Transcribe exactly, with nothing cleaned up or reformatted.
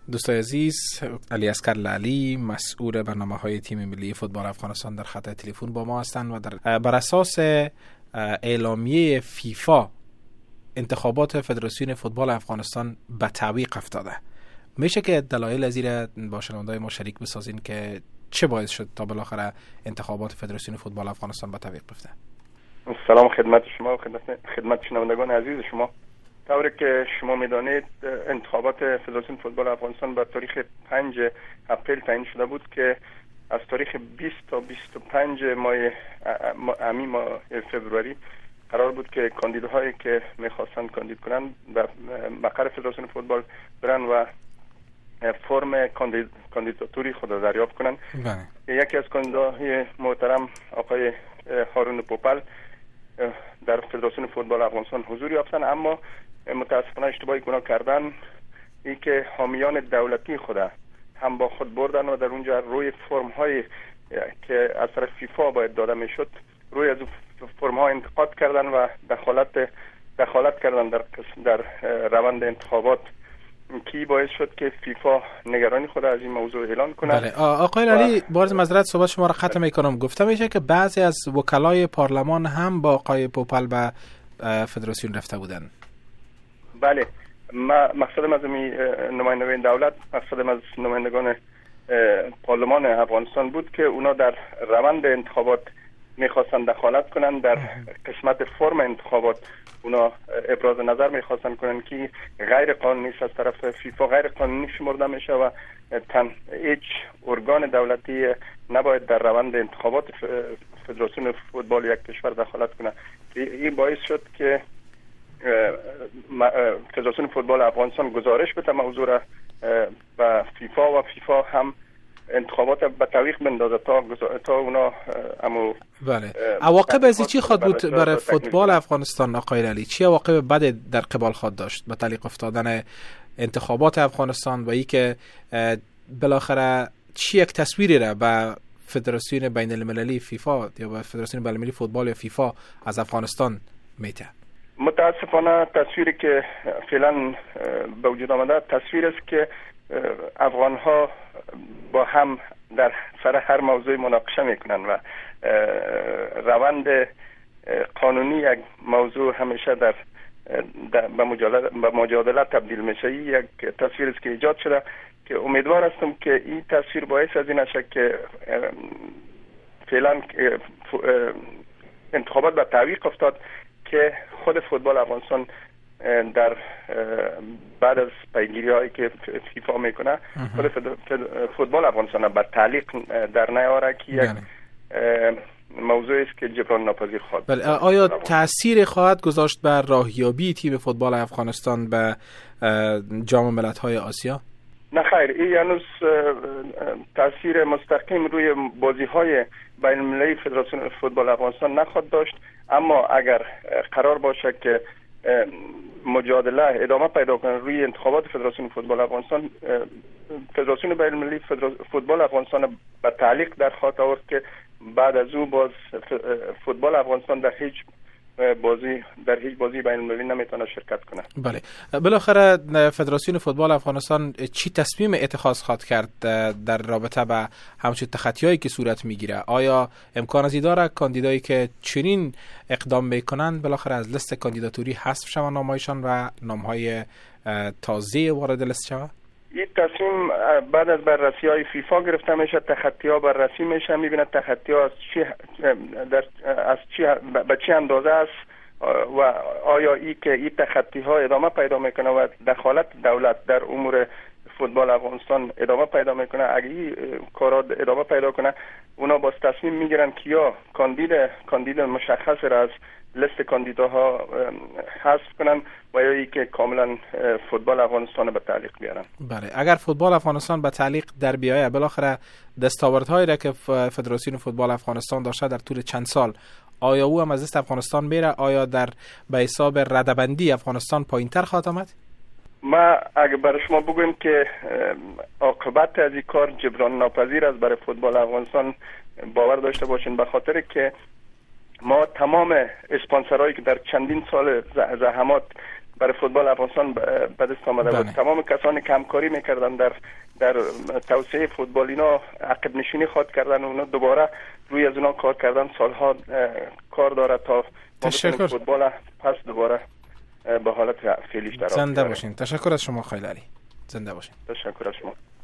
دوستای عزیز، علی اصغر لعلی مسئول برنامه‌های تیم ملی فوتبال افغانستان در خط تلفن با ما هستند و در بر اساس اعلامیه فیفا انتخابات فدراسیون فوتبال افغانستان به تعویق افتاده. میشه که دلایل از این با شنوندای ما شریک بسازین که چه باعث شد تا بالاخره انتخابات فدراسیون فوتبال افغانستان به تعویق بیفته؟ سلام خدمت شما و خدمت خدمت شنوندگان عزیز شما. طوری که شما میدانید انتخابات فدراسیون فوتبال افغانستان به تاریخ پنج اپریل تعیین شده بود که از تاریخ بیست تا بیست و پنج ماه امی ماه فوریه قرار بود که کاندیداهایی که میخواستن کاندید کنن به مقر فدراسیون فوتبال برن و فرم کاندید کاندیداتوری خود را دریافت کنن. یکی از کاندیداهای محترم آقای هارون پوپل در فدراسیون فوتبال افغانستان حضور یافتن، اما متاسفانه اشتباهی گناه کردن ای که حامیان دولتی خود هم با خود بردن و در اونجا روی فرم های که از طرف فیفا باید داده میشد روی از فرم ها انتقاد کردن و دخالت دخالت کردن در در روند انتخابات، کی باعث شد که فیفا نگرانی خود از این موضوع اعلان کنه. بله آقای علی، بارز معذرت صحبت شما را ختم میکنم. گفته میشه که بعضی از وکلای پارلمان هم با آقای پوپل به فدراسیون رفته بودن. بله، ما مقصدم از نمایندگان دولت، مقصدم از نمایندگان پارلمان افغانستان بود که اونا در روند انتخابات میخواستن دخالت کنن در قسمت فرم انتخابات. اونا ابراز نظر میخواستن کنن که غیر قانونی است، از طرف فیفا غیر قانونی شمرده میشه و تن هیچ ارگان دولتی نباید در روند انتخابات فدراسیون فوتبال یک کشور دخالت کنه. این باعث شد که فدراسیون فوتبال افغانستان گزارش بده موضوع را به فیفا و فیفا هم انتخابات به تعویق بندازه تا تا اونا امو. بله، عواقب از چی خواهد بود برای فوتبال افغانستان آقای علی؟ چی عواقب بد در قبال خواهد داشت به تعلیق افتادن انتخابات افغانستان و ای که بالاخره چی یک تصویری را به فدراسیون بین المللی فیفا یا به فدراسیون بین المللی فوتبال یا فیفا از افغانستان میده؟ متاسفانه تصویری که فعلا به وجود آمده تصویر است که افغان ها با هم در سر هر موضوع مناقشه میکنن و روند قانونی یک موضوع همیشه در به مجادله تبدیل میشه. یک تصویر است که ایجاد شده که امیدوار هستم که این تصویر باعث از این نشه که فعلا انتخابات به تعویق افتاد که خود فوتبال افغانستان در بعد از پیگیری هایی که فیفا میکنه خود فوتبال افغانستان به تعلیق در نیاره که یک موضوع است که جبران ناپذیر خواهد. بله، آیا تأثیر خواهد گذاشت بر راهیابی تیم فوتبال افغانستان به جام ملت‌های آسیا؟ نه خیر، این هنوز تأثیر مستقیم روی بازی‌های بین المللی فدراسیون فوتبال افغانستان نخواهد داشت، اما اگر قرار باشه که مجادله ادامه پیدا کنه روی انتخابات فدراسیون فوتبال افغانستان، فدراسیون بین المللی فوتبال افغانستان به تعلیق در خواهد آورد که بعد از او باز فوتبال افغانستان در هیچ بازی در هیچ بازی بین المللی نمیتونه شرکت کنه. بله، بالاخره فدراسیون فوتبال افغانستان چی تصمیم اتخاذ خواهد کرد در رابطه با همچون تخطی‌هایی که صورت میگیره؟ آیا امکان ازی داره کاندیدایی که چنین اقدام میکنن بالاخره از لیست کاندیداتوری حذف شوند نامهایشان و نامهای تازه وارد لیست شود؟ این تصمیم بعد از بررسی های فیفا گرفته میشه، تخطی ها بررسی میشه، میبینه تخطی ها از چی در از چی به چه اندازه است و آیا ای که این تخطی ها ادامه پیدا میکنه و دخالت دولت در امور فوتبال افغانستان ادامه پیدا میکنه. اگه این کارا ادامه پیدا کنه، اونا باز تصمیم میگیرن که یا کاندید کاندید مشخص را از لیست کاندیداها حذف کنن و یا ای که کاملا فوتبال افغانستان به تعلیق بیارن. بله، اگر فوتبال افغانستان به تعلیق در بیایه، بالاخره دستاوردهایی را که فدراسیون فوتبال افغانستان داشته در طول چند سال، آیا او هم از لیست افغانستان میره؟ آیا در به حساب ردبندی افغانستان پایینتر خواهد آمد؟ ما اگه برای شما بگویم که عاقبت از این کار جبران ناپذیر است برای فوتبال افغانستان، باور داشته باشین، به خاطر که ما تمام اسپانسرهایی که در چندین سال زحمات برای فوتبال افغانستان به دست آمده بود. تمام کسانی که همکاری میکردن در در توسعه فوتبال اینا عقب نشینی خواد کردن و اونا دوباره روی از اونا کار کردن. سالها کار داره تا تشکر فوتبال پس دوباره به حالت فعلیش در زنده باشین. تشکر از شما خیلی علی. زنده باشین. تشکر از شما.